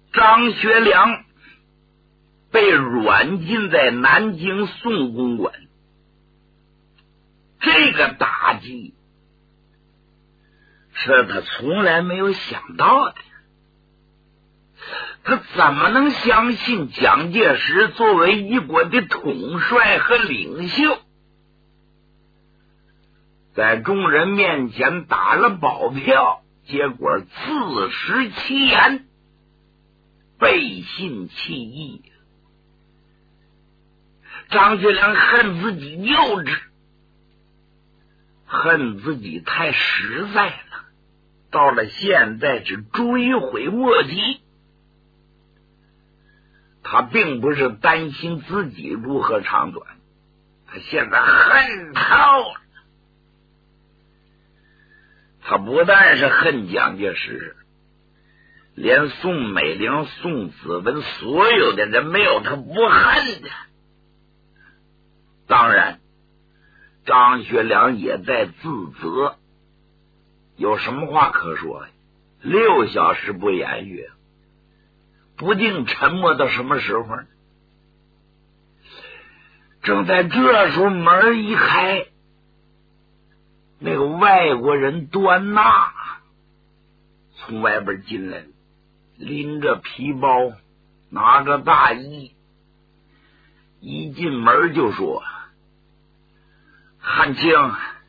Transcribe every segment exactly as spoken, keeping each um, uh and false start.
张学良被软禁在南京宋公馆，这个打击是他从来没有想到的。他怎么能相信蒋介石作为一国的统帅和领袖，在众人面前打了保票，结果自食其言，背信弃义？张学良恨自己幼稚，恨自己太实在了，到了现在是追悔莫及。他并不是担心自己如何长短，他现在恨透了。他不但是恨蒋介石，连宋美龄、宋子文所有的人没有他不恨的。当然张学良也在自责，有什么话可说？六小时不言语，不定沉默到什么时候呢？正在这时候，门一开，那个外国人端纳从外边进来了，拎着皮包，拿着大衣，一进门就说：“汉卿，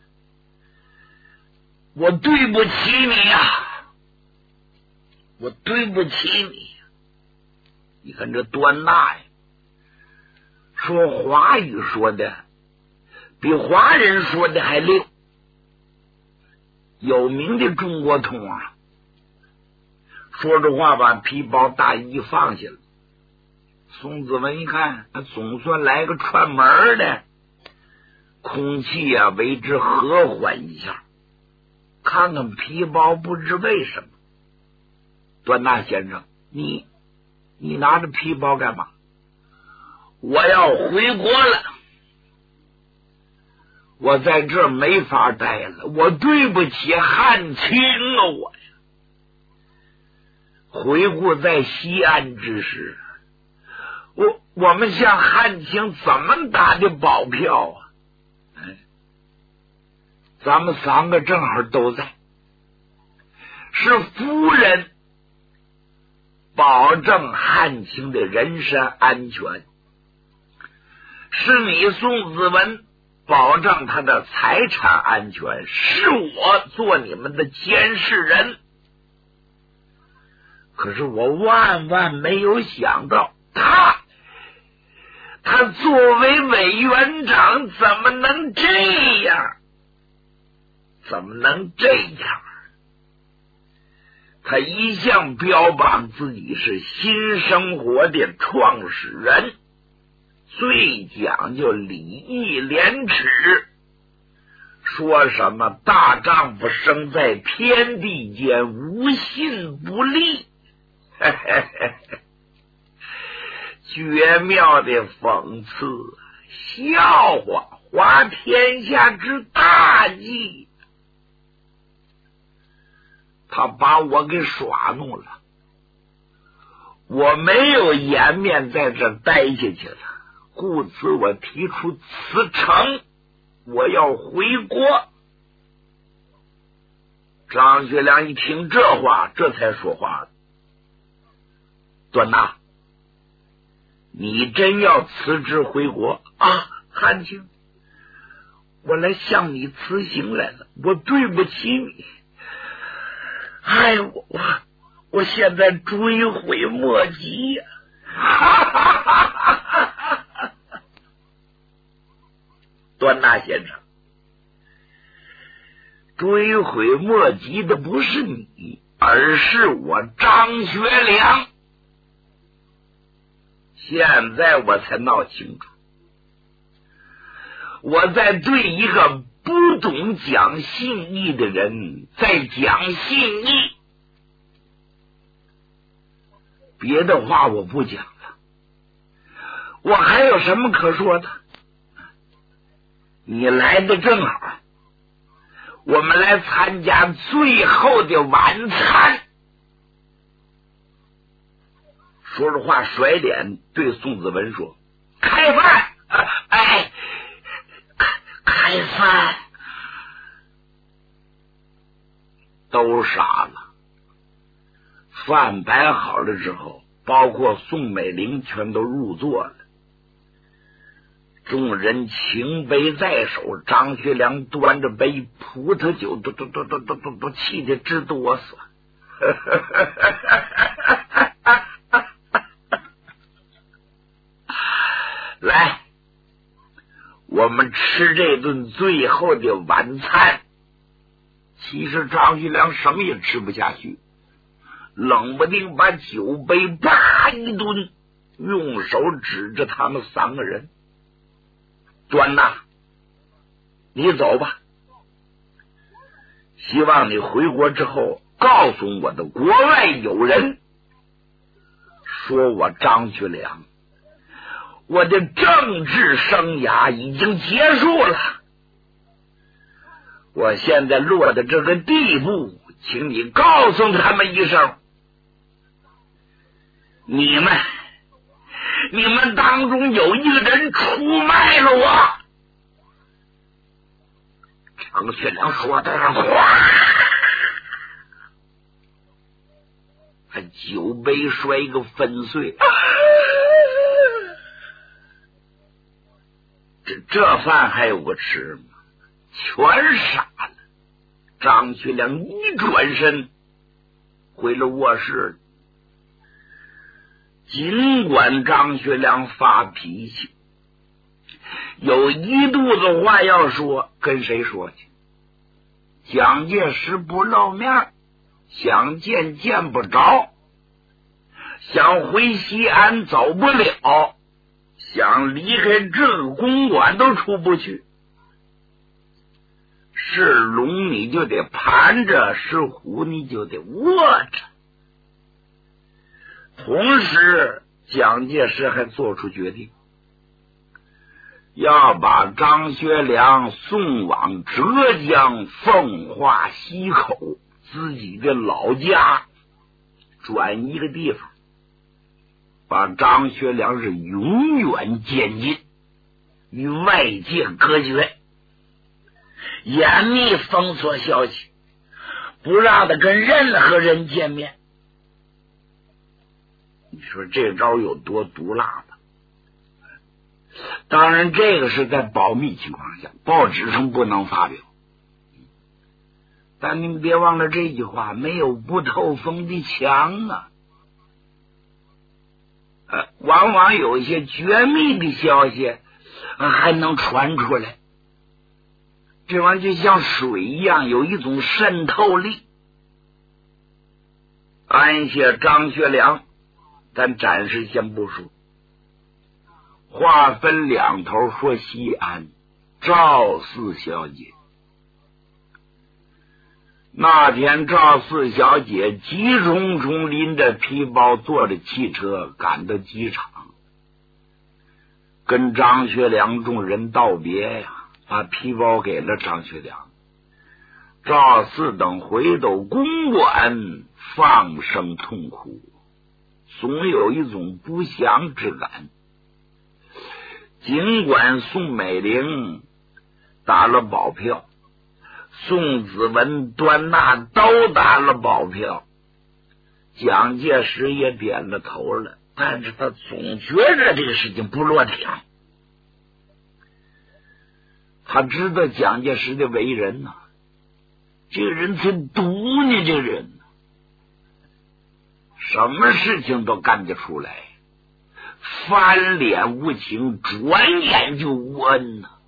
我对不起你呀，我对不起你。”你看这端纳呀，说华语说的比华人说的还溜，有名的中国通啊。说着话把皮包大衣放下了。宋子文一看，总算来个串门的，空气啊为之和缓一下。看看皮包，不知为什么，端纳先生，你你拿着皮包干嘛？我要回国了，我在这儿没法待了，我对不起汉卿啊！我呀，回顾在西安之时，我我们向汉卿怎么打的保票啊？哎，咱们三个正好都在，是夫人保证汉卿的人身安全，是你宋子文保证他的财产安全，是我做你们的监视人。可是我万万没有想到，他他作为委员长怎么能这样？怎么能这样？他一向标榜自己是新生活的创始人，最讲究礼义廉耻，说什么大丈夫生在天地间，无信不立，嘿嘿嘿嘿，绝妙的讽刺，笑话，滑天下之大稽。他把我给耍弄了，我没有颜面在这待下去了，故此我提出辞呈，我要回国。张学良一听这话，这才说话了：“端纳，你真要辞职回国啊？汉卿，我来向你辞行来了，我对不起你。哎，我我我现在追悔莫及呀、啊！”端纳先生，追悔莫及的不是你，而是我张学良。现在我才闹清楚，我在对一个不懂讲信义的人在讲信义，别的话我不讲了，我还有什么可说的？你来的正好，我们来参加最后的晚餐。 说着话，甩脸对宋子文说：“开饭！哎，开开饭！”都傻了。饭摆好了之后，包括宋美龄全都入座了。众人请杯在手，张学良端着杯，葡萄酒都都都都都都都气得直哆嗦。来，我们吃这顿最后的晚餐。其实张学良什么也吃不下去，冷不丁把酒杯啪一蹲，用手指着他们三个人：“端呐，你走吧，希望你回国之后告诉我的国外友人，说我张学良，我的政治生涯已经结束了。我现在落到这个地步，请你告诉他们一声，你们你们当中有一个人出卖了我。”张学良说的哗，他酒杯摔个粉碎。这这饭还有个吃吗？全傻了。张学良一转身回了卧室。尽管张学良发脾气，有一肚子话要说，跟谁说去？蒋介石不露面，想见见不着，想回西安走不了，想离开这个公馆都出不去。是龙你就得盘着，是虎你就得卧着。同时蒋介石还做出决定，要把张学良送往浙江奉化溪口自己的老家，转一个地方，把张学良是永远监禁，与外界隔绝，严密封锁消息，不让他跟任何人见面。你说这招有多毒辣吧？当然这个是在保密情况下，报纸上不能发表。但您别忘了这句话，没有不透风的墙啊。呃，往往有一些绝密的消息、呃、还能传出来，这玩意就像水一样，有一种渗透力。安下张学良，咱暂时先不说，话分两头说。西安赵四小姐，那天赵四小姐急匆匆拎着皮包，坐着汽车赶到机场，跟张学良众人道别呀，把皮包给了张学良。赵四等回到公馆，放声痛哭，总有一种不祥之感。尽管宋美龄打了保票，宋子文、端纳都打了保票，蒋介石也点了头了，但是他总觉着这个事情不落挺。他知道蒋介石的为人呐、啊，这个人才毒呢，这个人什么事情都干得出来，翻脸无情，转眼就无恩呐。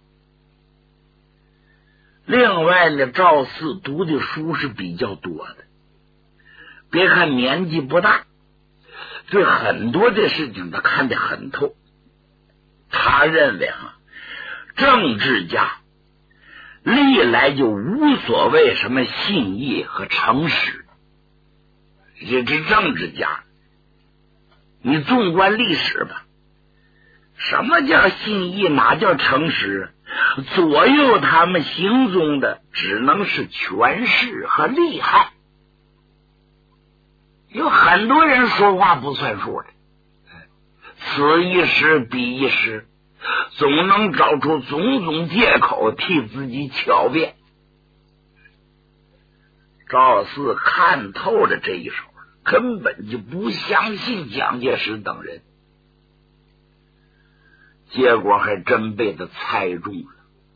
另外呢，赵四读的书是比较多的，别看年纪不大，对很多的事情他看得很透。他认为啊，政治家历来就无所谓什么信义和诚实，这是政治家。你纵观历史吧，什么叫信义，哪叫诚实？左右他们行踪的只能是权势和利害。有很多人说话不算数的， 此一时彼一时，总能找出种种借口替自己狡辩。赵四看透了这一手，根本就不相信蒋介石等人，结果还真被他猜中了。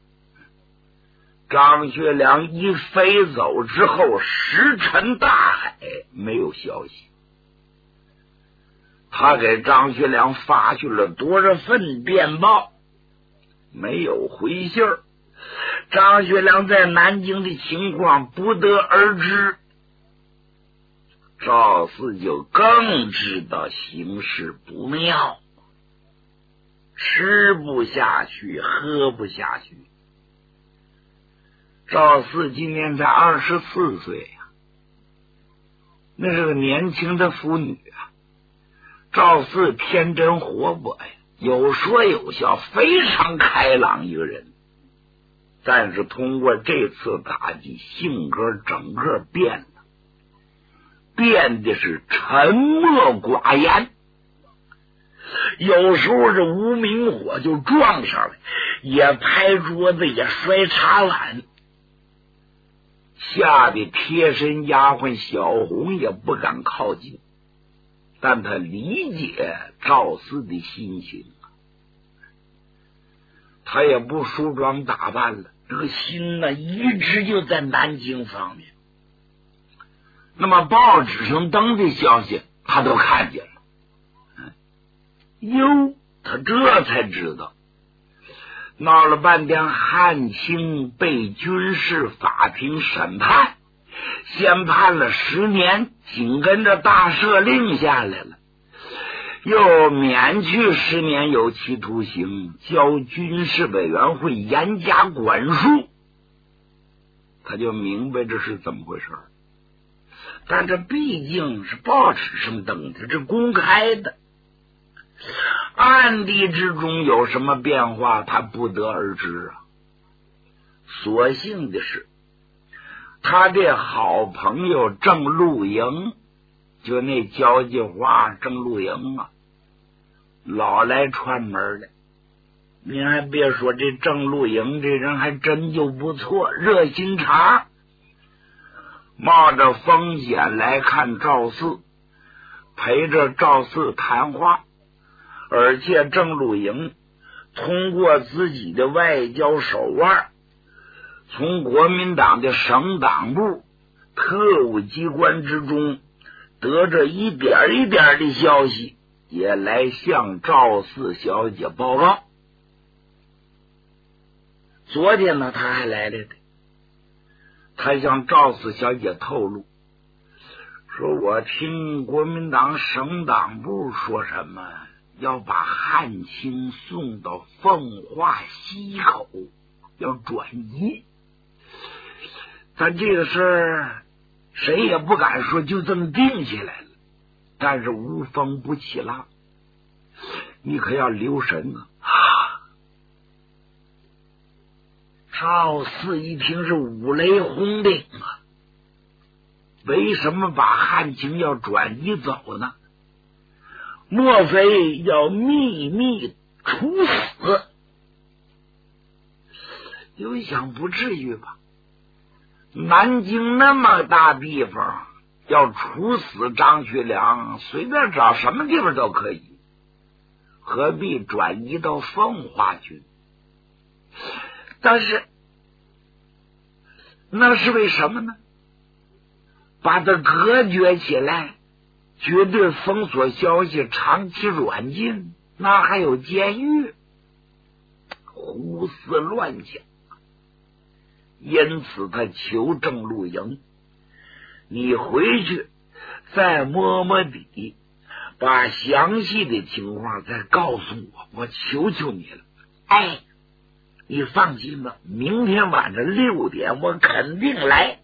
张学良一飞走之后，石沉大海，没有消息。他给张学良发去了多少份电报，没有回信儿。张学良在南京的情况不得而知，赵四就更知道形势不妙，吃不下去，喝不下去。赵四今年才二十四岁呀，那是个年轻的妇女啊。赵四天真活泼呀，有说有笑，非常开朗一个人。但是通过这次打击，性格整个变了，变的是沉默寡言。有时候这无名火就撞上来，也拍桌子，也摔茶碗，吓得贴身丫鬟小红也不敢靠近。但他理解赵四的心情，他也不梳妆打扮了，这个心呢一直就在南京方面。那么报纸上登的消息他都看见了，哟，他这才知道，闹了半天汉卿被军事法庭审判，先判了十年，紧跟着大赦令下来了，又免去十年有期徒刑，交军事委员会严加管束。他就明白这是怎么回事，但这毕竟是报纸上登的，这公开的，暗地之中有什么变化他不得而知啊。所幸的是，他的好朋友郑露营，就那交际花郑露营啊，老来串门来。您还别说，这郑露营这人还真就不错，热心肠，冒着风险来看赵四，陪着赵四谈话。而且郑露营通过自己的外交手腕，从国民党的省党部特务机关之中得着一点一点的消息，也来向赵四小姐报告。昨天呢，他还来了的，他向赵四小姐透露说，我听国民党省党部说什么要把汉卿送到奉化西口，要转移。但这个事儿谁也不敢说就这么定下来了，但是无风不起浪，你可要留神啊！赵四一听是五雷轰顶啊，为什么把汉卿要转移走呢？莫非要秘密处死？有想不至于吧？南京那么大地方，要处死张学良，随便找什么地方都可以，何必转移到奉化去？但是那是为什么呢？把它隔绝起来，绝对封锁消息，长期软禁，那还有监狱，胡思乱想。因此他求郑露营，你回去再摸摸底，把详细的情况再告诉我，我求求你了。哎，你放心吧，明天晚上六点我肯定来。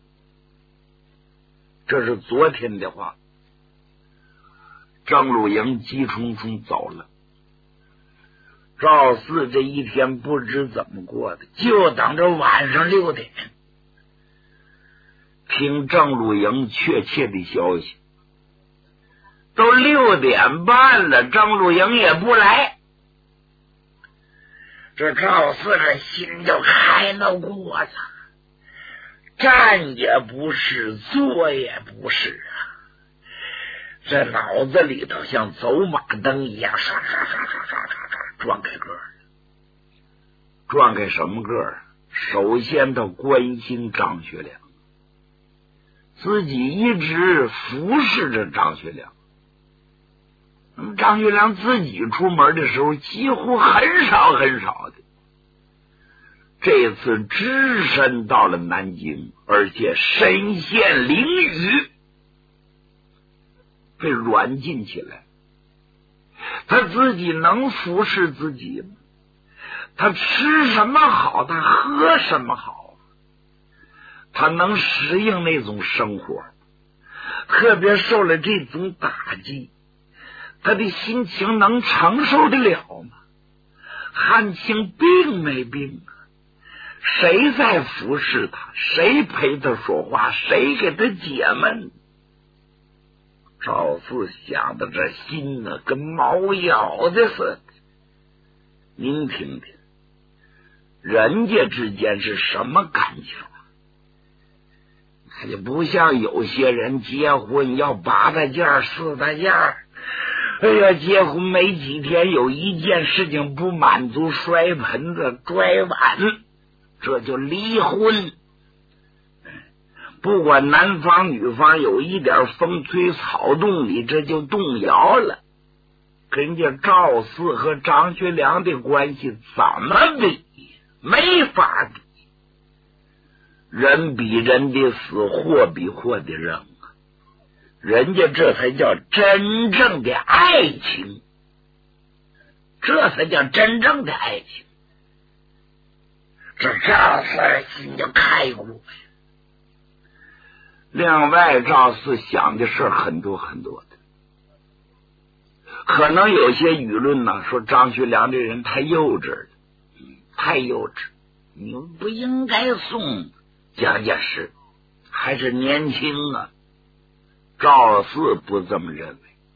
这是昨天的话。郑露营急冲冲走了，赵四这一天不知怎么过的，就等着晚上六点听郑露营确切的消息。 都六点半了，郑露营也不来。这赵四这心就开了锅了，站也不是，坐也不是啊，这脑子里头像走马灯一样，唰唰唰唰唰唰唰转开个儿，转开什么个儿？首先他关心张学良，自己一直服侍着张学良。那么张学良自己出门的时候，几乎很少很少的。这次只身到了南京，而且身陷囹圄，被软禁起来。他自己能服侍自己吗？他吃什么好，他喝什么好，他能适应那种生活？特别受了这种打击，他的心情能承受得了吗？汉卿病没病啊？谁在服侍他？谁陪他说话？谁给他解闷？赵四想的这心呢，跟猫咬的似的。您听听，人家之间是什么感情？那就不像有些人结婚要八大件四大件，哎呀，结婚没几天有一件事情不满足，摔盆子拽碗，这就离婚。不管男方女方有一点风吹草动里，这就动摇了。跟着赵四和张学良的关系怎么比？没法比。人比人的死，货比货的扔，人家这才叫真正的爱情，这才叫真正的爱情。这赵四心就开过呀。另外，赵四想的事很多很多的，可能有些舆论呢说张学良这人太幼稚了，太幼稚，你不应该送蒋介石，还是年轻啊。赵四不这么认为，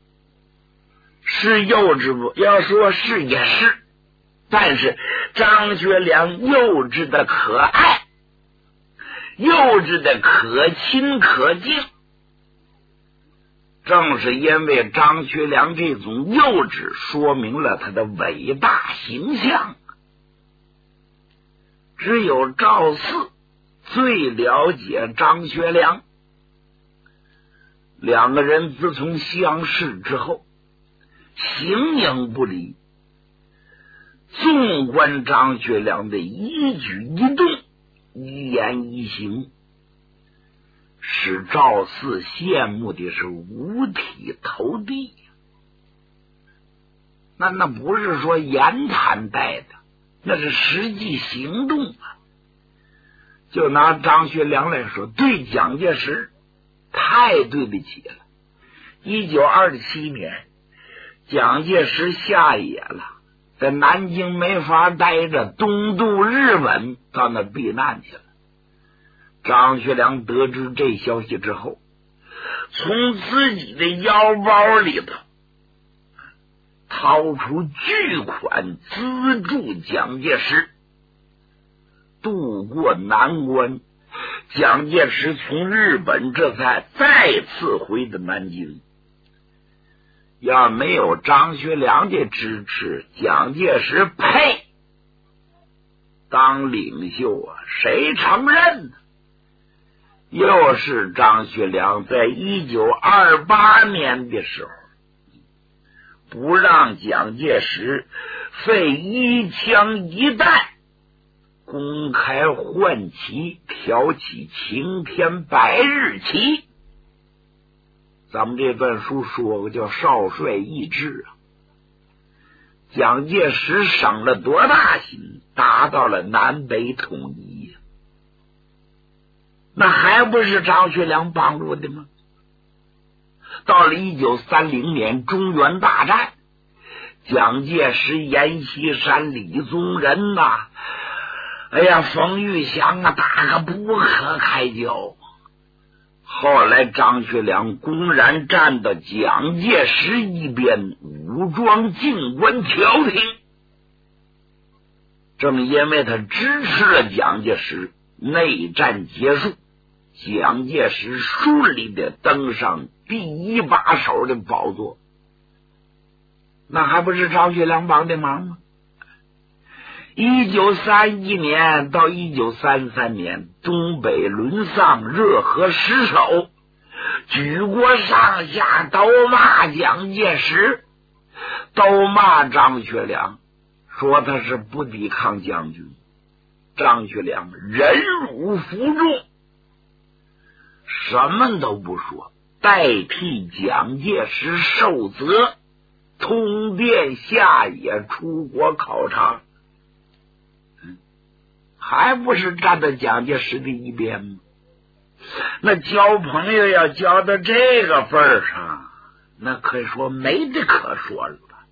是幼稚不？要说是也是，但是张学良幼稚的可爱，幼稚的可亲可敬，正是因为张学良这种幼稚，说明了他的伟大形象。只有赵四最了解张学良，两个人自从相识之后，形影不离。纵观张学良的一举一动，一言一行，使赵四羡慕的是五体投地。那那不是说言谈带的，那是实际行动啊。就拿张学良来说，对蒋介石太对得起了。一九二七年，蒋介石下野了，在南京没法待着，东渡日本，到那避难去了。张学良得知这消息之后，从自己的腰包里头掏出巨款资助蒋介石渡过难关。蒋介石从日本这才再次回的南京。要没有张学良的支持，蒋介石呸，当领袖啊，谁承认呢？又是张学良在一九二八年的时候，不让蒋介石费一枪一弹，公开换旗，挑起晴天白日旗。咱们这本书说过叫少帅意志啊，蒋介石省了多大心，达到了南北统一呀、啊，那还不是张学良帮助的吗？到了一九三零年中原大战，蒋介石、阎锡山、李宗仁呐、啊，哎呀，冯玉祥啊，打个不可开交。 后来张学良公然站到蒋介石一边，武装进关调停。正因为他支持了蒋介石，内战结束，蒋介石顺利的登上第一把手的宝座。那还不是张学良帮的忙吗？一九三一年到一九三三年，东北沦丧，热河失守，举国上下都骂蒋介石，都骂张学良，说他是不抵抗将军。张学良忍辱负重，什么都不说，代替蒋介石受责，通电下野，出国考察。还不是站在蒋介石的一边吗？那交朋友要交到这个份儿上，那可以说没得可说了吧。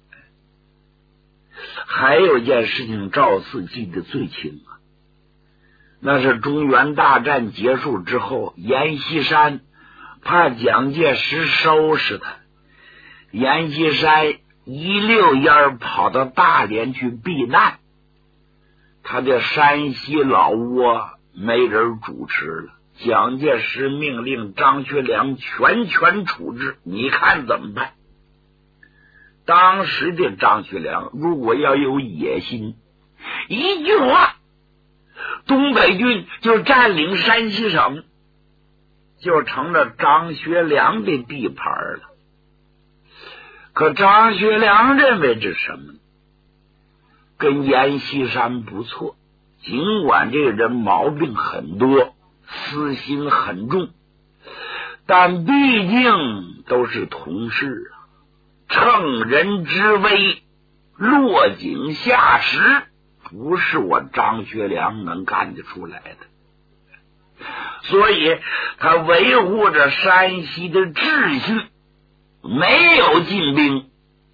还有一件事情赵四记得最清啊，那是中原大战结束之后，阎锡山怕蒋介石收拾他，阎锡山一溜烟跑到大连去避难，他的山西老窝没人主持了，蒋介石命令张学良全权处置，你看怎么办？当时的张学良如果要有野心，一句话，东北军就占领山西省，就成了张学良的地盘了。可张学良认为这是什么呢？跟阎锡山不错，尽管这个人毛病很多，私心很重，但毕竟都是同事啊，乘人之危，落井下石，不是我张学良能干得出来的。所以他维护着山西的秩序，没有进兵，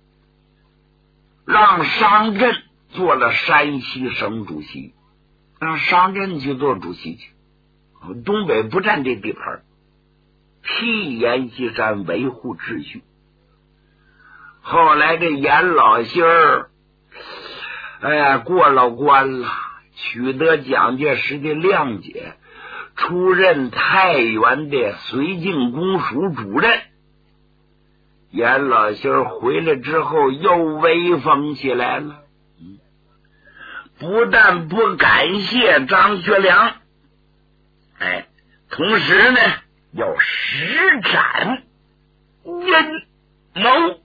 让商震做了山西省主席，让商震去做主席去，东北不占这地盘，替阎锡山维护秩序。后来这阎老星儿，哎呀，过了关了，取得蒋介石的谅解，出任太原的绥靖公署主任。阎老星儿回来之后又威风起来了，不但不感谢张学良，哎，同时呢要施展阴谋。